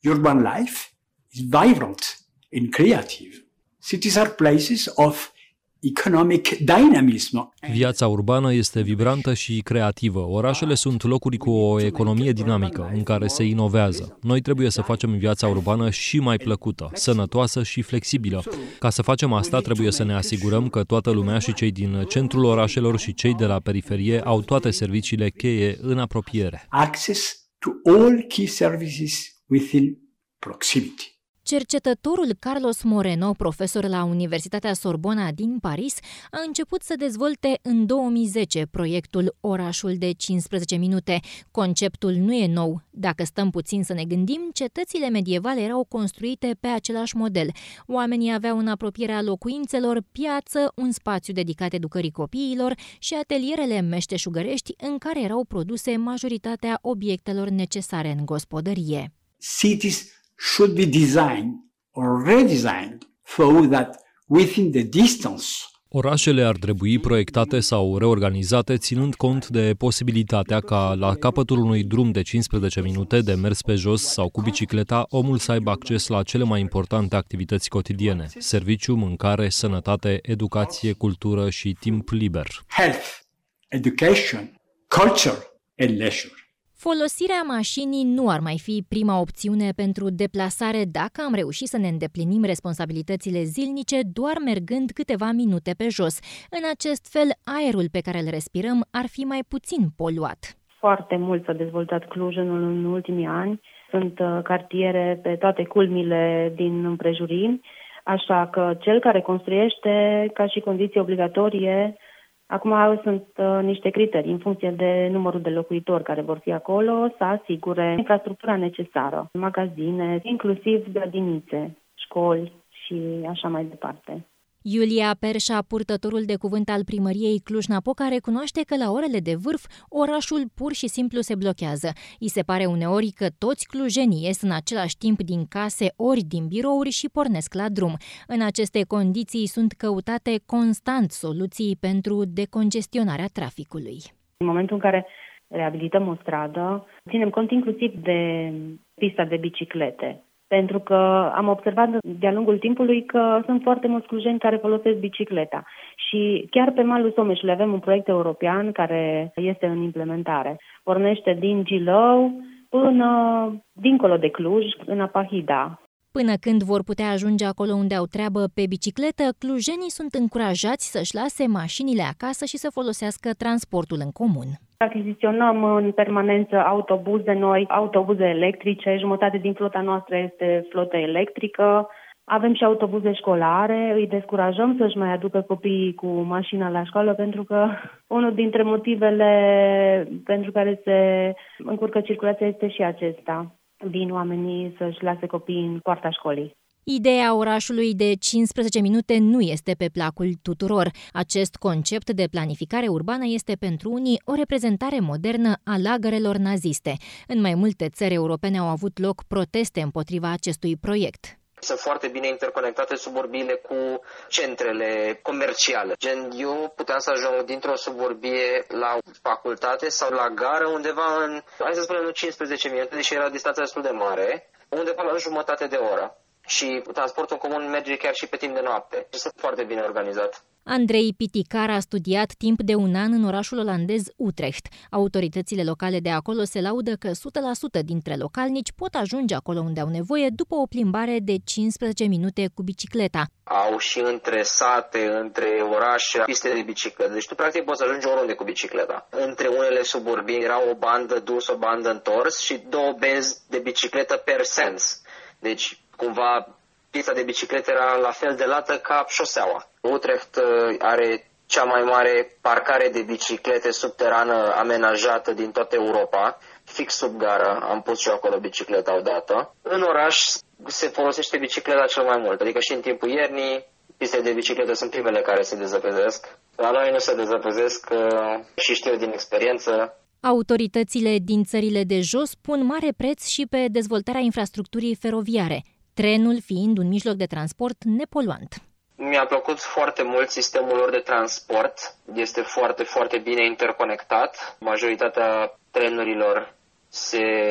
urban life is vibrant and creative. Cities are places of economic dynamism. Viața urbană este vibrantă și creativă. Orașele sunt locuri cu o economie dinamică, în care se inovează. Noi trebuie să facem viața urbană și mai plăcută, sănătoasă și flexibilă. Ca să facem asta, trebuie să ne asigurăm că toată lumea și cei din centrul orașelor și cei de la periferie au toate serviciile cheie în apropiere. Access to all key services within proximity. Cercetătorul Carlos Moreno, profesor la Universitatea Sorbona din Paris, a început să dezvolte în 2010 proiectul Orașul de 15 minute. Conceptul nu e nou. Dacă stăm puțin să ne gândim, cetățile medievale erau construite pe același model. Oamenii aveau în apropierea locuințelor piață, un spațiu dedicat educării copiilor și atelierele meșteșugărești în care erau produse majoritatea obiectelor necesare în gospodărie. Cities should be designed or redesigned so that within the distance. Orașele ar trebui proiectate sau reorganizate ținând cont de posibilitatea ca la capătul unui drum de 15 minute de mers pe jos sau cu bicicleta, omul să aibă acces la cele mai importante activități cotidiene: serviciu, mâncare, sănătate, educație, cultură și timp liber. Health, education, culture and leisure. Folosirea mașinii nu ar mai fi prima opțiune pentru deplasare dacă am reușit să ne îndeplinim responsabilitățile zilnice doar mergând câteva minute pe jos. În acest fel, aerul pe care îl respirăm ar fi mai puțin poluat. Foarte mult s-a dezvoltat Clujul în ultimii ani. Sunt cartiere pe toate culmile din împrejurimi, așa că cel care construiește ca și condiție obligatorie. Acum sunt niște criterii în funcție de numărul de locuitori care vor fi acolo, să asigure infrastructura necesară, magazine, inclusiv grădinițe, școli și așa mai departe. Iulia Perșa, purtătorul de cuvânt al primăriei Cluj-Napoca, recunoaște că la orele de vârf orașul pur și simplu se blochează. I se pare uneori că toți clujenii ies în același timp din case ori din birouri și pornesc la drum. În aceste condiții sunt căutate constant soluții pentru decongestionarea traficului. În momentul în care reabilităm o stradă, ținem cont inclusiv de pista de biciclete. Pentru că am observat de-a lungul timpului că sunt foarte mulți clujeni care folosesc bicicleta. Și chiar pe malul Someșului avem un proiect european care este în implementare. Pornește din Gilău până dincolo de Cluj, în Apahida. Până când vor putea ajunge acolo unde au treabă pe bicicletă, clujenii sunt încurajați să-și lase mașinile acasă și să folosească transportul în comun. Achiziționăm în permanență autobuze noi, autobuze electrice, jumătate din flota noastră este flotă electrică. Avem și autobuze școlare, îi descurajăm să-și mai aducă copiii cu mașina la școală pentru că unul dintre motivele pentru care se încurcă circulația este și acesta. Vin oamenii să-și lase copiii în poarta școlii. Ideea orașului de 15 minute nu este pe placul tuturor. Acest concept de planificare urbană este pentru unii o reprezentare modernă a lagărelor naziste. În mai multe țări europene au avut loc proteste împotriva acestui proiect. Sunt foarte bine interconectate suburbiile cu centrele comerciale. Eu puteam să ajung dintr-o suburbie la facultate sau la gară undeva în, hai să spunem, 15 minute, deși era distanța destul de mare, undeva la jumătate de oră. Și transportul comun merge chiar și pe timp de noapte. Sunt foarte bine organizat. Andrei Piticar a studiat timp de un an în orașul olandez Utrecht. Autoritățile locale de acolo se laudă că 100% dintre localnici pot ajunge acolo unde au nevoie după o plimbare de 15 minute cu bicicleta. Au și între sate, între orașe, piste de bicicletă. Deci tu practic poți să ajungi oriunde cu bicicleta. Între unele suburbii era o bandă dus, o bandă întors și 2 benzi de bicicletă per sens. Deci cumva pista de bicicletă era la fel de lată ca șoseaua. Utrecht are cea mai mare parcare de biciclete subterană amenajată din toată Europa. Fix sub gară am pus și eu acolo bicicleta odată. În oraș se folosește bicicleta cel mai mult, adică și în timpul iernii pistele de bicicletă sunt primele care se dezăpezesc. La noi nu se dezăpezesc și știu din experiență. Autoritățile din țările de jos pun mare preț și pe dezvoltarea infrastructurii feroviare, trenul fiind un mijloc de transport nepoluant. Mi-a plăcut foarte mult sistemul lor de transport. Este foarte, foarte bine interconectat. Majoritatea trenurilor se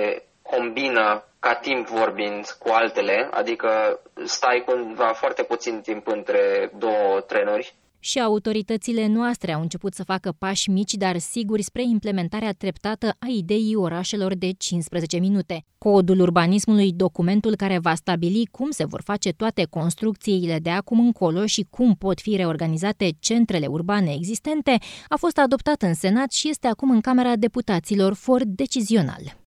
combină ca timp vorbind cu altele, adică stai cumva foarte puțin timp între două trenuri. Și autoritățile noastre au început să facă pași mici, dar siguri, spre implementarea treptată a ideii orașelor de 15 minute. Codul urbanismului, documentul care va stabili cum se vor face toate construcțiile de acum încolo și cum pot fi reorganizate centrele urbane existente, a fost adoptat în Senat și este acum în Camera Deputaților for decizional.